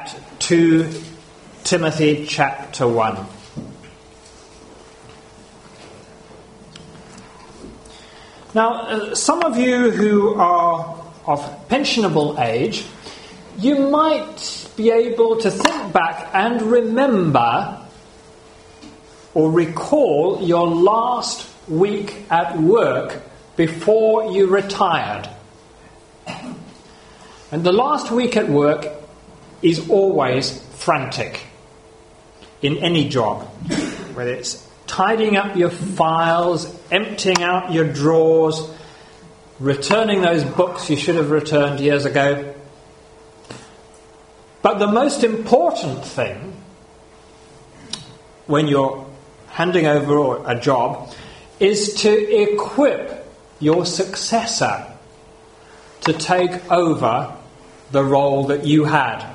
at 2 Timothy chapter 1. Now, some of you who are of pensionable age, you might be able to think back and remember or recall your last week at work before you retired. And the last week at work is always frantic in any job, whether it's tidying up your files, emptying out your drawers, returning those books you should have returned years ago. But the most important thing when you're handing over a job is to equip your successor to take over the role that you had.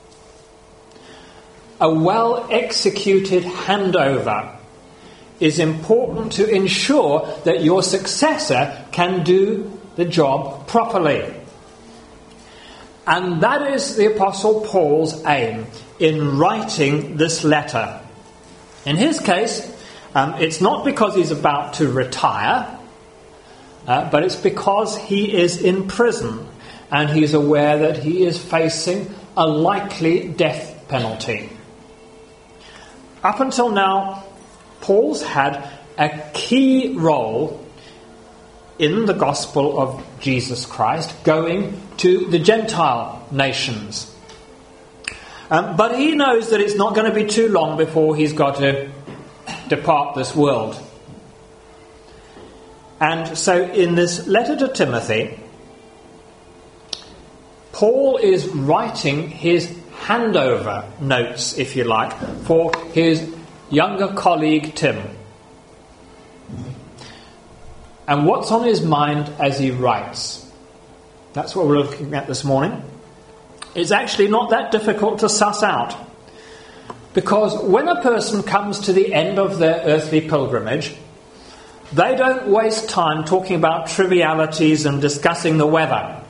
A well-executed handover is important to ensure that your successor can do the job properly. And that is the Apostle Paul's aim in writing this letter. In his case, it's not because he's about to retire, but it's because he is in prison and he's aware that he is facing a likely death penalty. Up until now, Paul's had a key role in the gospel of Jesus Christ, going to the Gentile nations. But he knows that it's not going to be too long before he's got to depart this world. And so in this letter to Timothy, Paul is writing his handover notes, if you like, for his younger colleague Tim. And what's on his mind as he writes? That's what we're looking at this morning. It's actually not that difficult to suss out. Because when a person comes to the end of their earthly pilgrimage, they don't waste time talking about trivialities and discussing the weather.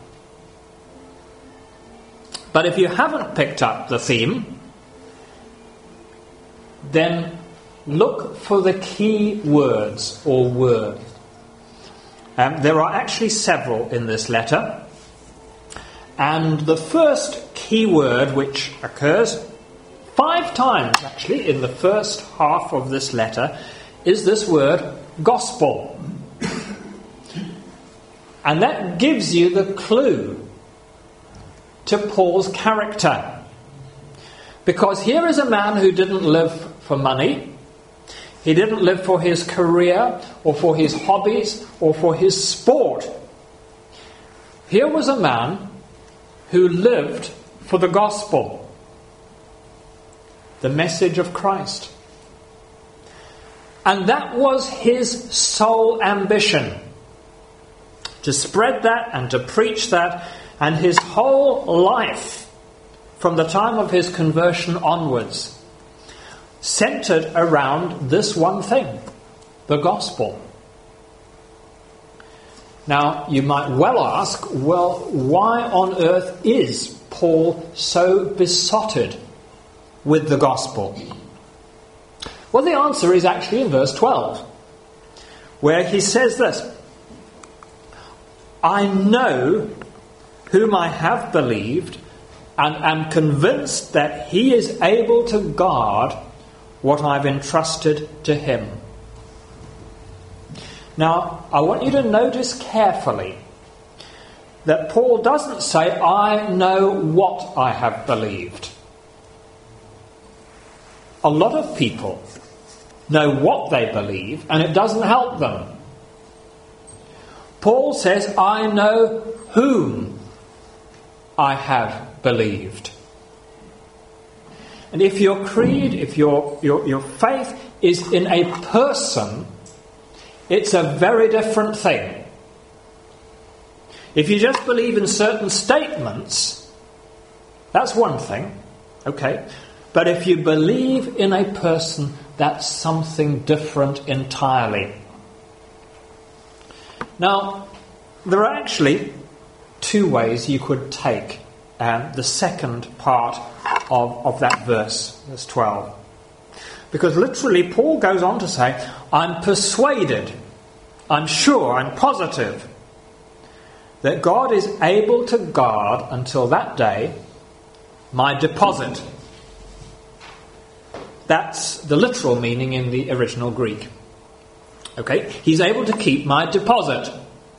But if you haven't picked up the theme, then look for the key words or word. There are actually several in this letter. And the first key word, which occurs 5 times actually in the first half of this letter, is this word gospel. And that gives you the clue to Paul's character. Because here is a man who didn't live for money. He didn't live for his career or for his hobbies or for his sport. Here was a man who lived for the gospel, the message of Christ. And that was his sole ambition, to spread that and to preach that, and his whole life, from the time of his conversion onwards, centered around this one thing, the gospel. Now, you might well ask, well, why on earth is Paul so besotted with the gospel? Well, the answer is actually in verse 12, where he says this: I know whom I have believed, and am convinced that he is able to guard what I've entrusted to him. Now, I want you to notice carefully that Paul doesn't say, I know what I have believed. A lot of people know what they believe, and it doesn't help them. Paul says, I know whom I have believed. And if your creed, if your faith is in a person, it's a very different thing. If you just believe in certain statements, that's one thing, okay? But if you believe in a person, that's something different entirely. Now, there are actually 2 ways you could take the second part of that verse 12. Because literally Paul goes on to say, I'm persuaded, I'm sure, I'm positive that God is able to guard until that day my deposit. That's the literal meaning in the original Greek. Okay, he's able to keep my deposit.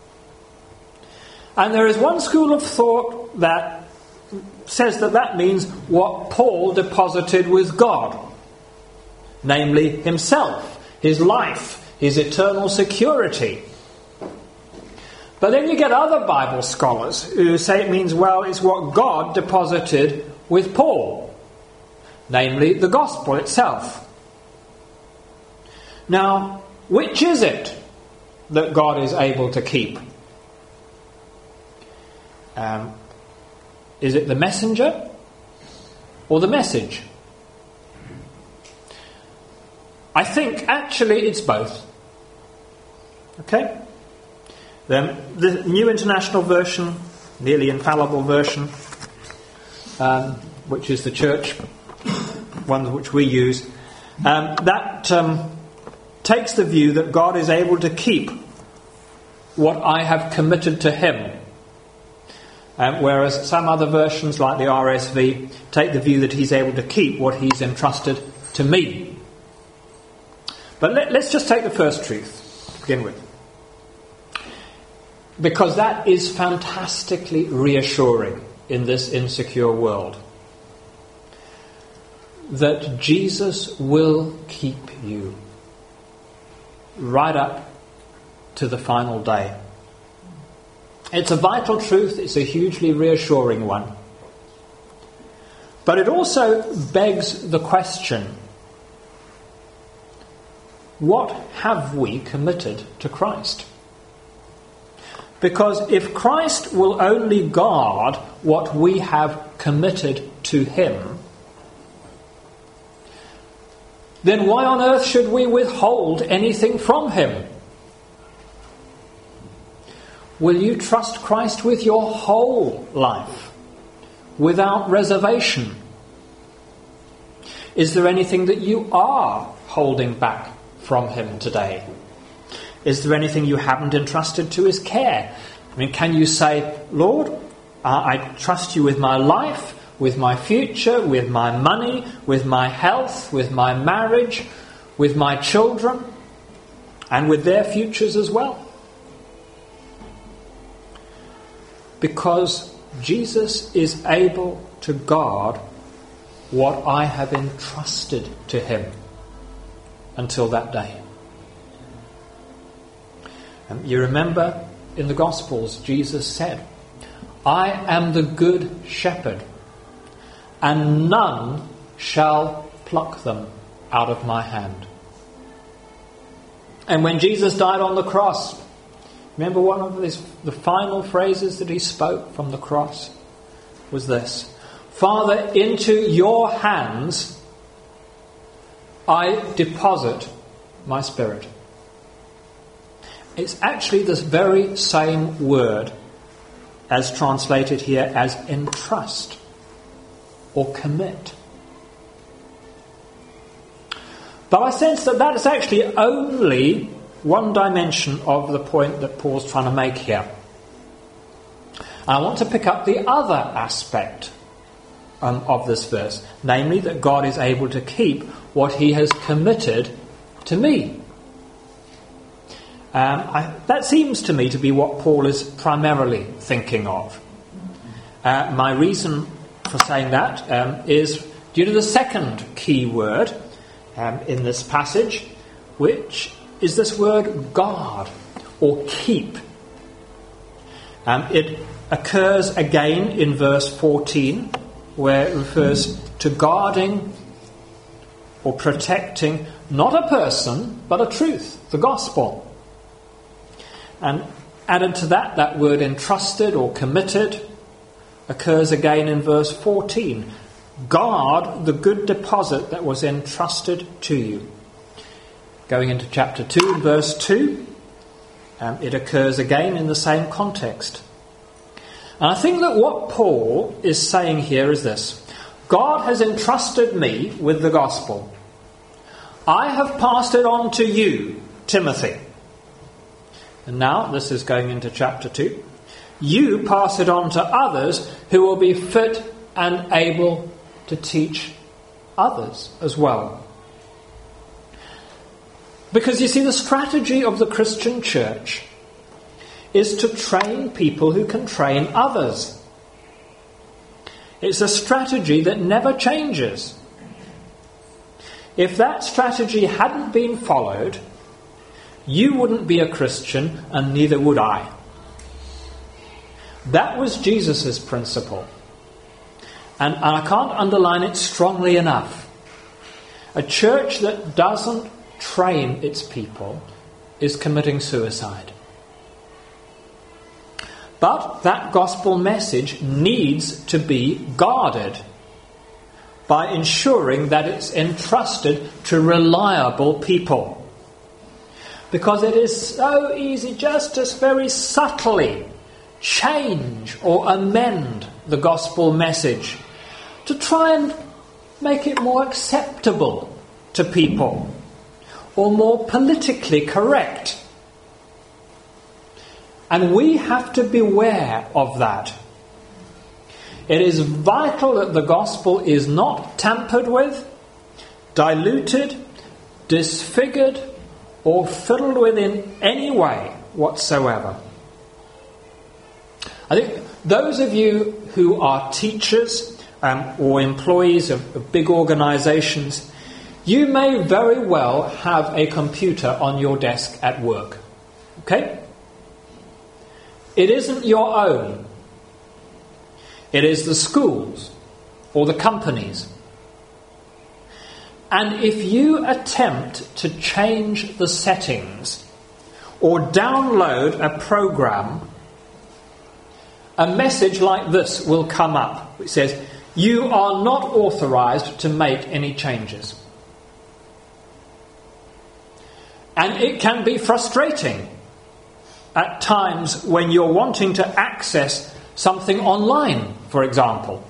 And there is one school of thought that says that means what Paul deposited with God, namely himself, his life, his eternal security. But then you get other Bible scholars who say it means, well, it's what God deposited with Paul, namely the gospel itself. Now, which is it that God is able to keep? Is it the messenger or the message? I think actually it's both. Okay? The New International Version, nearly infallible version, which is the church one which we use, that takes the view that God is able to keep what I have committed to him. Whereas some other versions, like the RSV, take the view that he's able to keep what he's entrusted to me. But let's just take the first truth to begin with. Because that is fantastically reassuring in this insecure world. That Jesus will keep you right up to the final day. It's a vital truth, it's a hugely reassuring one. But it also begs the question, what have we committed to Christ? Because if Christ will only guard what we have committed to him, then why on earth should we withhold anything from him? Will you trust Christ with your whole life, without reservation? Is there anything that you are holding back from him today? Is there anything you haven't entrusted to his care? I mean, can you say, Lord, I trust you with my life, with my future, with my money, with my health, with my marriage, with my children, and with their futures as well? Because Jesus is able to guard what I have entrusted to him until that day. And you remember in the Gospels, Jesus said, I am the good shepherd, and none shall pluck them out of my hand. And when Jesus died on the cross, remember one of the final phrases that he spoke from the cross was this: Father, into your hands I deposit my spirit. It's actually this very same word as translated here as entrust or commit. But I sense that is actually only one dimension of the point that Paul's trying to make here. I want to pick up the other aspect of this verse, namely that God is able to keep what he has committed to me. That seems to me to be what Paul is primarily thinking of. My reason for saying that is due to the second key word in this passage, which is this word guard or keep. It occurs again in verse 14, where it refers to guarding or protecting not a person but a truth, the gospel. And added to that word entrusted or committed occurs again in verse 14. Guard the good deposit that was entrusted to you. Going into chapter 2, verse 2, it occurs again in the same context. And I think that what Paul is saying here is this: God has entrusted me with the gospel. I have passed it on to you, Timothy. And now, this is going into chapter 2. You pass it on to others who will be fit and able to teach others as well. Because you see, the strategy of the Christian church is to train people who can train others. It's a strategy that never changes. If that strategy hadn't been followed, you wouldn't be a Christian and neither would I. That was Jesus' principle. And I can't underline it strongly enough. A church that doesn't train its people is committing suicide. But that gospel message needs to be guarded by ensuring that it's entrusted to reliable people. Because it is so easy just to very subtly change or amend the gospel message to try and make it more acceptable to people or more politically correct. And we have to beware of that. It is vital that the gospel is not tampered with, diluted, disfigured, or fiddled with in any way whatsoever. I think those of you who are teachers or employees of big organisations, you may very well have a computer on your desk at work. Okay? It isn't your own. It is the school's or the company's. And if you attempt to change the settings or download a program, a message like this will come up which says, "You are not authorized to make any changes." And it can be frustrating at times when you're wanting to access something online, for example.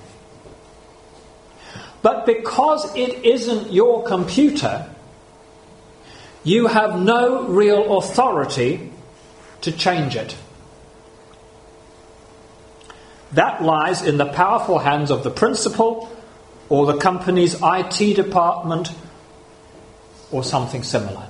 But because it isn't your computer, you have no real authority to change it. That lies in the powerful hands of the principal or the company's IT department or something similar.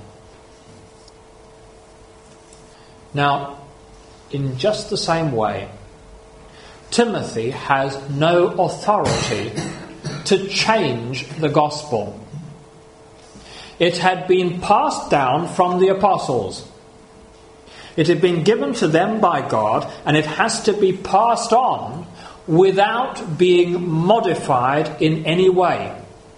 Now, in just the same way, Timothy has no authority to change the gospel. It had been passed down from the apostles. It had been given to them by God, and it has to be passed on without being modified in any way.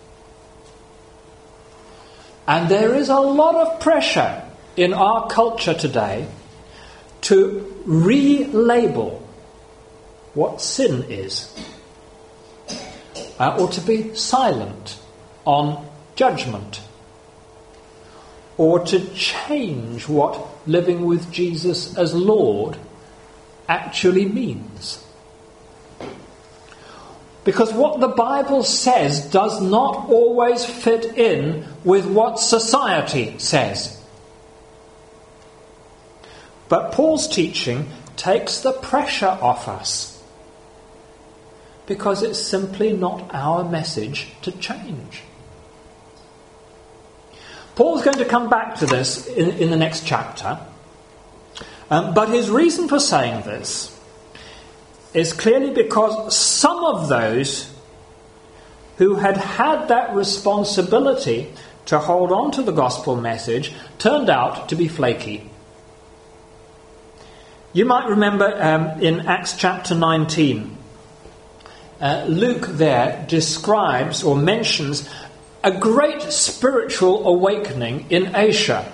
And there is a lot of pressure in our culture today to relabel what sin is, or to be silent on judgment, or to change what living with Jesus as Lord actually means. Because what the Bible says does not always fit in with what society says. But Paul's teaching takes the pressure off us, because it's simply not our message to change. Paul's going to come back to this in the next chapter, but his reason for saying this is clearly because some of those who had that responsibility to hold on to the gospel message turned out to be flaky. You might remember in Acts chapter 19, Luke there describes or mentions a great spiritual awakening in Asia.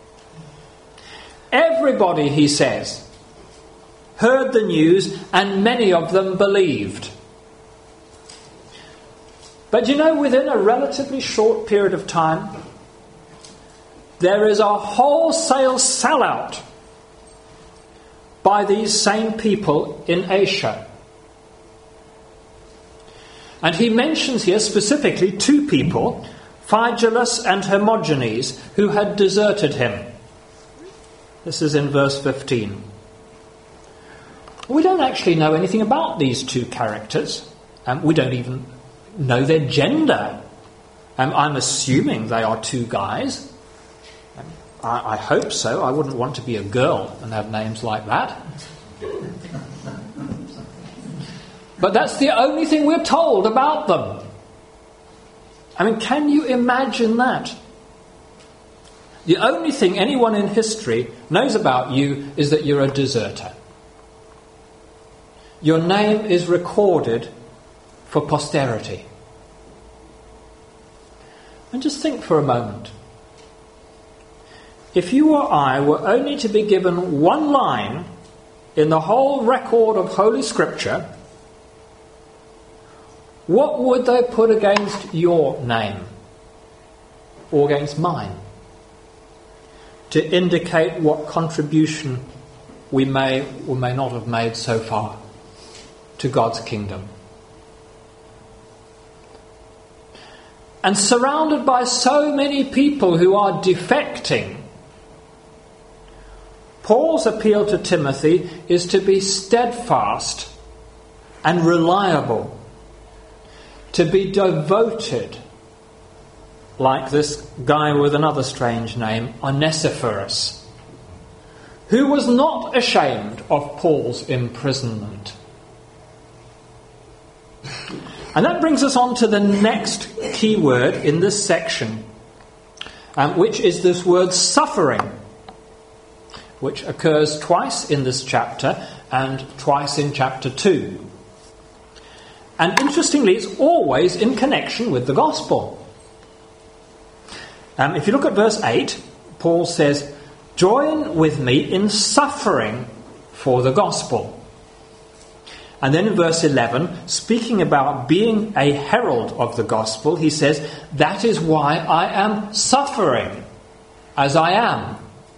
Everybody, he says, heard the news and many of them believed. But you know, within a relatively short period of time, there is a wholesale sellout by these same people in Asia. And he mentions here specifically two people, Phygelus and Hermogenes, who had deserted him. This is in verse 15. We don't actually know anything about these two characters. We don't even know their gender. I'm assuming they are two guys. I hope so. I wouldn't want to be a girl and have names like that. But that's the only thing we're told about them. I mean, can you imagine that? The only thing anyone in history knows about you is that you're a deserter. Your name is recorded for posterity. And just think for a moment. If you or I were only to be given one line in the whole record of Holy Scripture, what would they put against your name or against mine to indicate what contribution we may or may not have made so far to God's kingdom? And surrounded by so many people who are defecting, Paul's appeal to Timothy is to be steadfast and reliable, to be devoted, like this guy with another strange name, Onesiphorus, who was not ashamed of Paul's imprisonment. And that brings us on to the next key word in this section, which is this word suffering, which occurs twice in this chapter and twice in chapter 2. And interestingly, it's always in connection with the gospel. If you look at verse 8, Paul says, "Join with me in suffering for the gospel." And then in verse 11, speaking about being a herald of the gospel, he says, "That is why I am suffering as I am."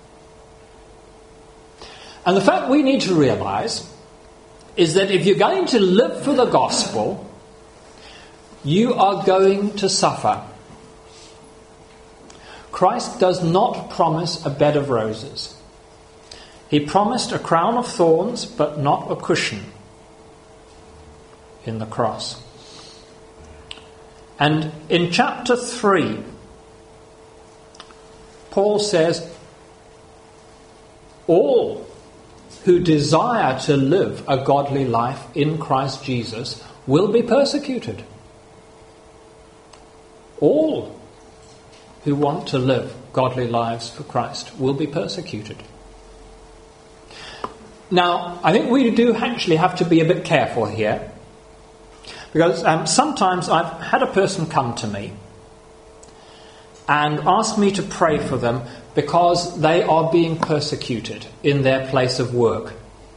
And the fact we need to realize is that if you're going to live for the gospel, you are going to suffer. Christ does not promise a bed of roses. He promised a crown of thorns, but not a cushion in the cross. And in chapter 3, Paul says, all who desire to live a godly life in Christ Jesus will be persecuted. All who want to live godly lives for Christ will be persecuted. Now, I think we do actually have to be a bit careful here, because sometimes I've had a person come to me and ask me to pray for them because they are being persecuted in their place of work.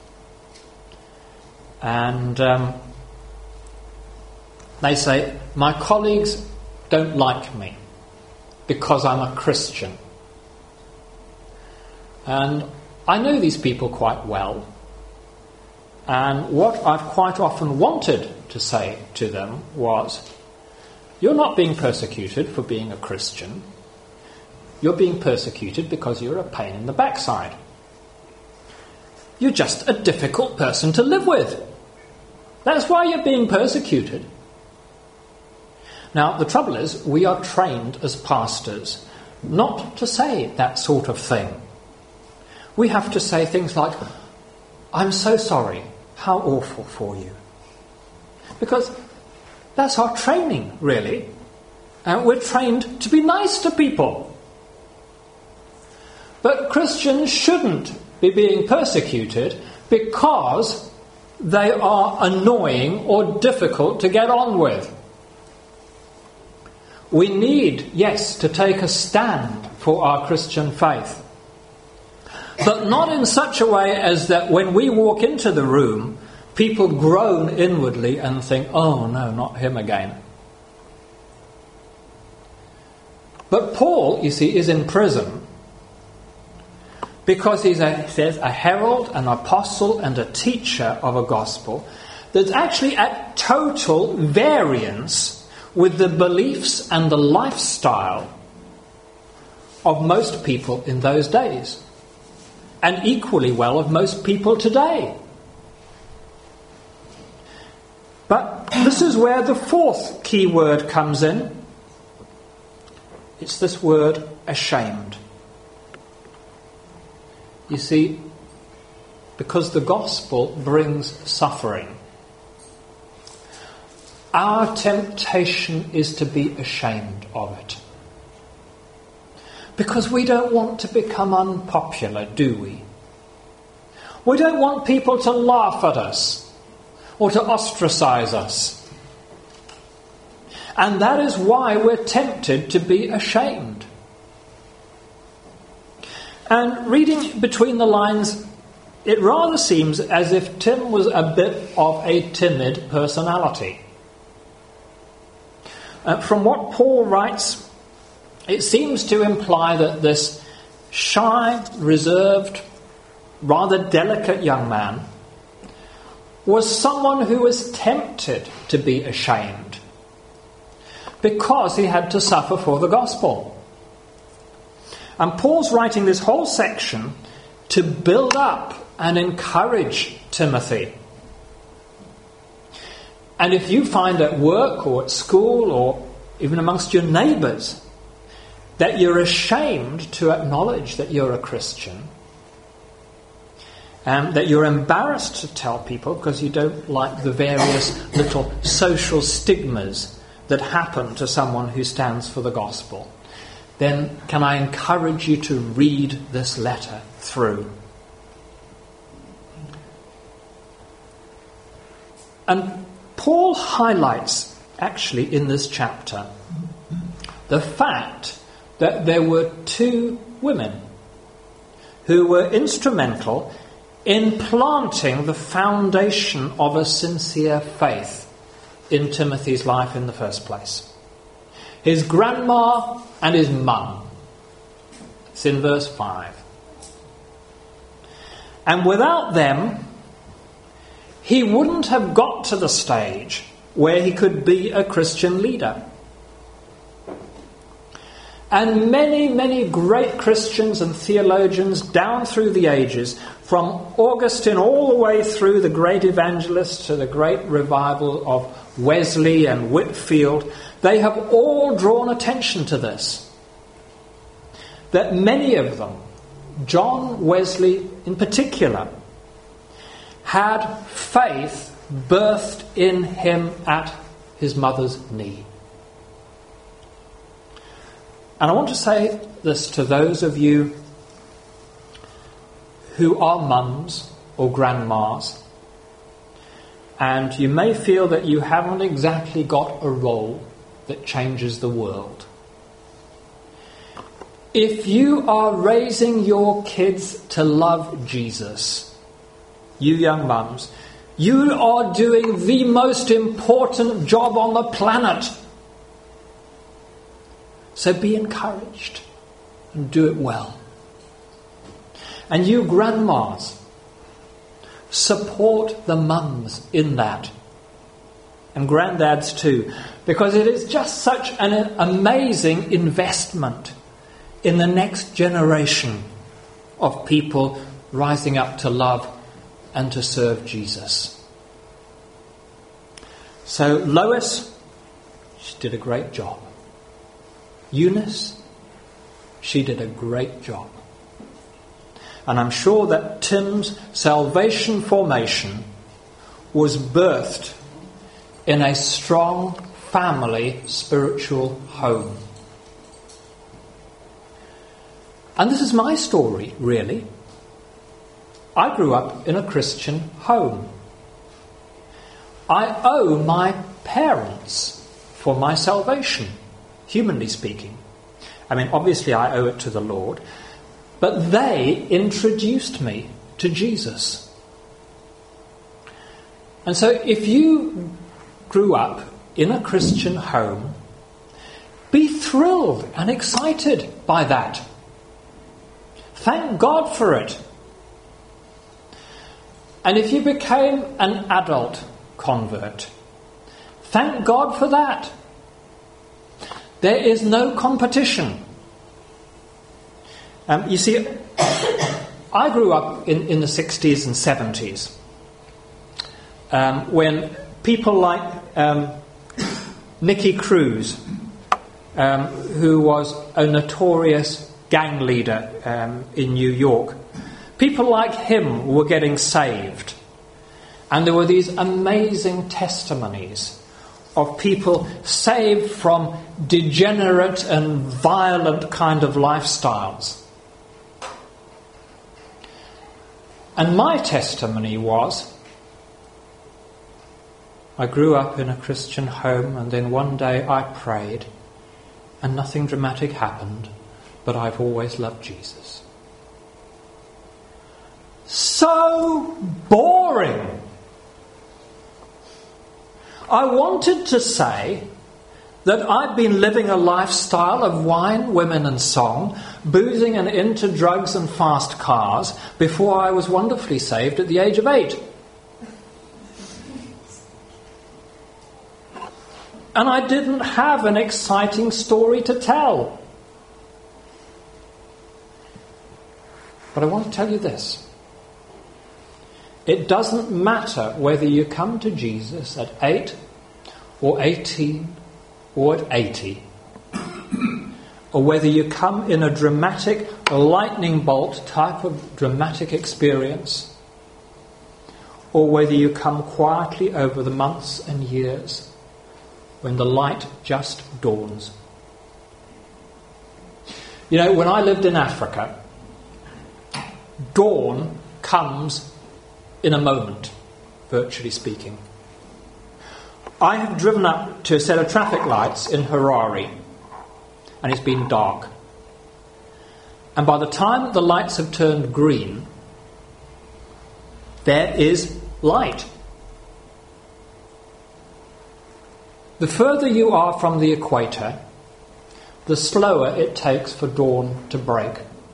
And they say, my colleagues don't like me because I'm a Christian. And I know these people quite well. And what I've quite often wanted to say to them was, you're not being persecuted for being a Christian. You're being persecuted because you're a pain in the backside. You're just a difficult person to live with. That's why you're being persecuted. Now, the trouble is, we are trained as pastors not to say that sort of thing. We have to say things like, I'm so sorry, how awful for you. Because that's our training, really. We're trained to be nice to people. But Christians shouldn't be being persecuted because they are annoying or difficult to get on with. We need, yes, to take a stand for our Christian faith. But not in such a way as that when we walk into the room, people groan inwardly and think, oh no, not him again. But Paul, you see, is in prison because he's a herald, an apostle and a teacher of a gospel that's actually at total variance with the beliefs and the lifestyle of most people in those days, and equally well of most people today. But this is where the fourth key word comes in. It's this word, ashamed. You see, because the gospel brings suffering, our temptation is to be ashamed of it. Because we don't want to become unpopular, do we? We don't want people to laugh at us or to ostracize us. And that is why we're tempted to be ashamed. And reading between the lines, it rather seems as if Tim was a bit of a timid personality. From what Paul writes, it seems to imply that this shy, reserved, rather delicate young man was someone who was tempted to be ashamed because he had to suffer for the gospel. And Paul's writing this whole section to build up and encourage Timothy. And if you find at work or at school or even amongst your neighbours that you're ashamed to acknowledge that you're a Christian, that you're embarrassed to tell people because you don't like the various little social stigmas that happen to someone who stands for the gospel, then can I encourage you to read this letter through. And Paul highlights, actually, in this chapter, the fact that there were two women who were instrumental in planting the foundation of a sincere faith in Timothy's life in the first place. His grandma and his mum. It's in verse 5. And without them, he wouldn't have got to the stage where he could be a Christian leader. And many, many great Christians and theologians down through the ages, from Augustine all the way through the great evangelists to the great revival of Wesley and Whitfield, they have all drawn attention to this. That many of them, John Wesley in particular, had faith birthed in him at his mother's knee. And I want to say this to those of you who are mums or grandmas, and you may feel that you haven't exactly got a role that changes the world. If you are raising your kids to love Jesus, you young mums, you are doing the most important job on the planet. So be encouraged and do it well. And you grandmas, support the mums in that. And granddads too. Because it is just such an amazing investment in the next generation of people rising up to love and to serve Jesus. So Lois, she did a great job. Eunice, she did a great job. And I'm sure that Tim's salvation formation was birthed in a strong family spiritual home. And this is my story, really. I grew up in a Christian home. I owe my parents for my salvation, humanly speaking. I mean, obviously I owe it to the Lord, but they introduced me to Jesus. And so if you grew up in a Christian home, be thrilled and excited by that. Thank God for it. And if you became an adult convert. Thank God for that. There is no competition. You see, I grew up in the 60s and 70s when people like Nicky Cruz, who was a notorious gang leader in New York, people like him were getting saved. And there were these amazing testimonies of people saved from degenerate and violent kind of lifestyles. And my testimony was, I grew up in a Christian home, and then one day I prayed and nothing dramatic happened, but I've always loved Jesus. So boring. I wanted to say that I'd been living a lifestyle of wine, women and song, boozing and into drugs and fast cars before I was wonderfully saved at the age of 8. And I didn't have an exciting story to tell. But I want to tell you this. It doesn't matter whether you come to Jesus at 8 or 18 or at 80, or whether you come in a dramatic lightning bolt type of dramatic experience, or whether you come quietly over the months and years when the light just dawns. You know, when I lived in Africa, dawn comes in a moment, virtually speaking. I have driven up to a set of traffic lights in Harare, and it's been dark. And by the time the lights have turned green, there is light. The further you are from the equator, the slower it takes for dawn to break.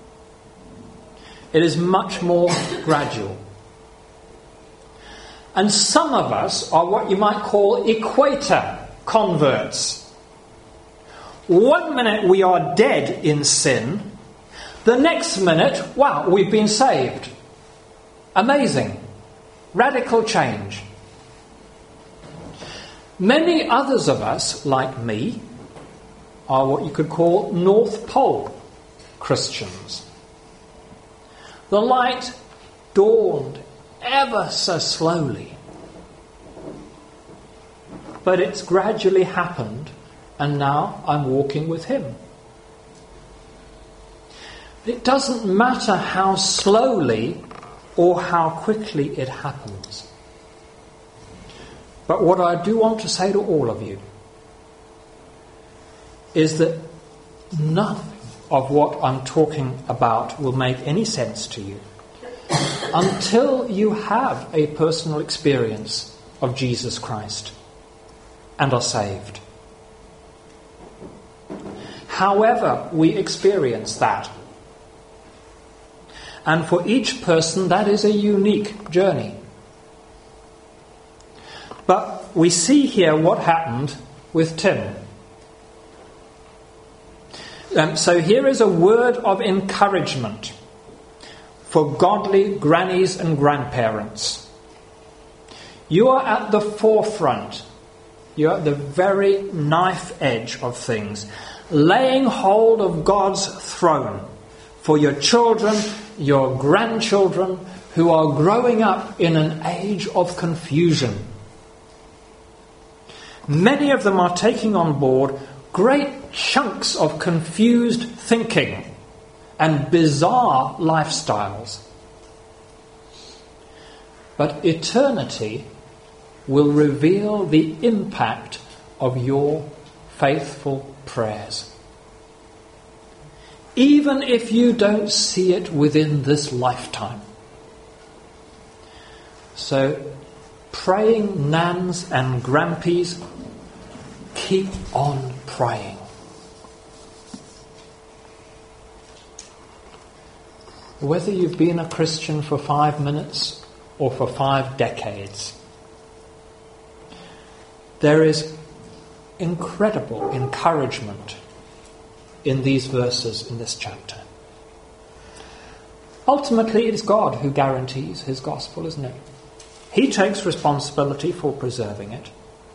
It is much more gradual. And some of us are what you might call equator converts. 1 minute we are dead in sin. The next minute, wow, we've been saved. Amazing. Radical change. Many others of us, like me, are what you could call North Pole Christians. The light dawned ever so slowly, but it's gradually happened, and now I'm walking with him. It doesn't matter how slowly or how quickly it happens. But what I do want to say to all of you is that nothing of what I'm talking about will make any sense to you until you have a personal experience of Jesus Christ and are saved. However we experience that, and for each person that is a unique journey. But we see here what happened with Tim. So here is a word of encouragement for godly grannies and grandparents. You are at the forefront. You are at the very knife edge of things, laying hold of God's throne for your children, your grandchildren, who are growing up in an age of confusion. Many of them are taking on board great chunks of confused thinking and bizarre lifestyles. But eternity will reveal the impact of your faithful prayers. Even if you don't see it within this lifetime. So, praying nans and grampies, keep on praying. Whether you've been a Christian for 5 minutes or for 5 decades, there is incredible encouragement in these verses in this chapter. Ultimately, it is God who guarantees his gospel, isn't it? He takes responsibility for preserving it.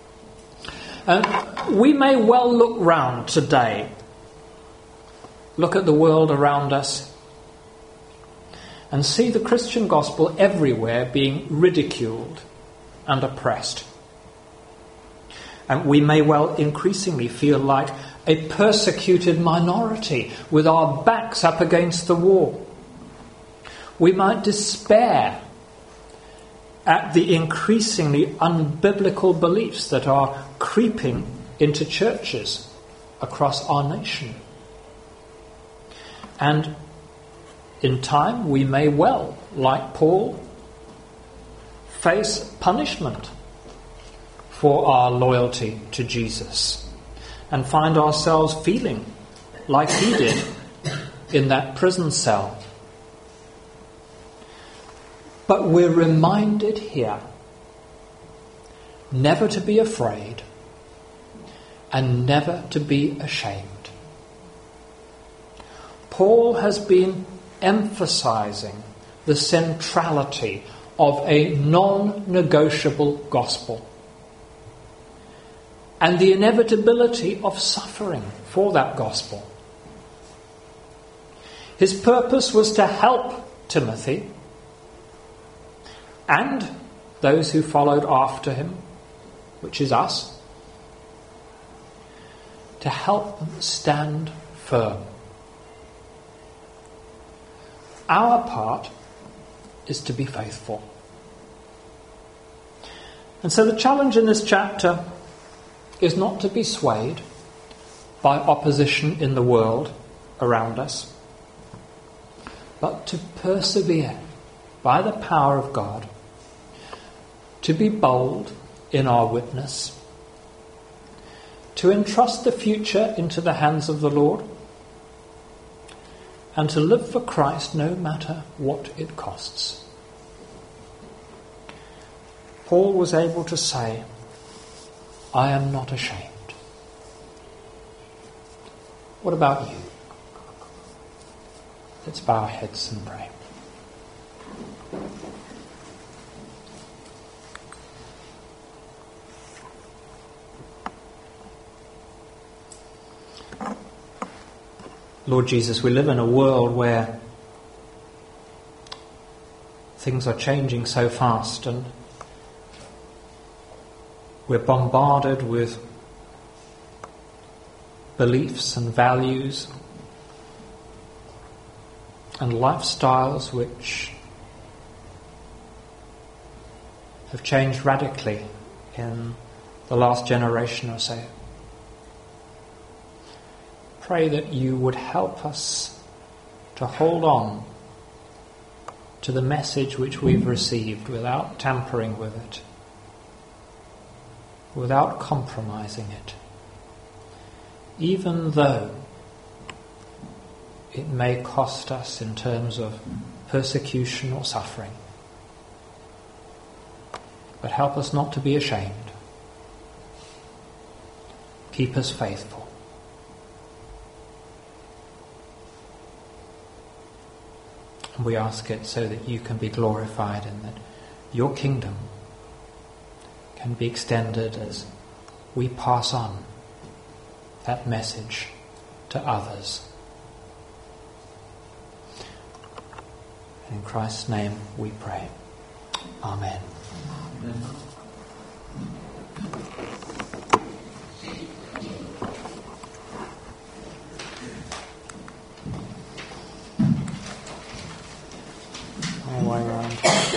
And we may well look round today, look at the world around us, and see the Christian gospel everywhere being ridiculed and oppressed. And we may well increasingly feel like a persecuted minority with our backs up against the wall. We might despair at the increasingly unbiblical beliefs that are creeping into churches across our nation. And in time, we may well, like Paul, face punishment for our loyalty to Jesus and find ourselves feeling like he did in that prison cell. But we're reminded here never to be afraid and never to be ashamed. Paul has been emphasizing the centrality of a non-negotiable gospel and the inevitability of suffering for that gospel. His purpose was to help Timothy and those who followed after him, which is us, to help them stand firm. Our part is to be faithful. And so the challenge in this chapter is not to be swayed by opposition in the world around us, but to persevere by the power of God, to be bold in our witness, to entrust the future into the hands of the Lord, and to live for Christ no matter what it costs. Paul was able to say, I am not ashamed. What about you? Let's bow our heads and pray. Lord Jesus, we live in a world where things are changing so fast and we're bombarded with beliefs and values and lifestyles which have changed radically in the last generation or so. Pray that you would help us to hold on to the message which we've received without tampering with it, without compromising it, even though it may cost us in terms of persecution or suffering. But help us not to be ashamed. Keep us faithful. And we ask it so that you can be glorified and that your kingdom can be extended as we pass on that message to others. And in Christ's name we pray. Amen. Amen. All the way around.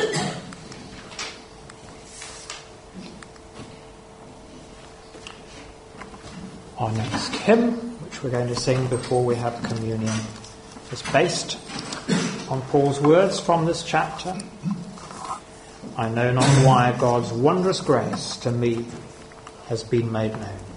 Our next hymn, which we're going to sing before we have communion, is based on Paul's words from this chapter. I know not why God's wondrous grace to me has been made known.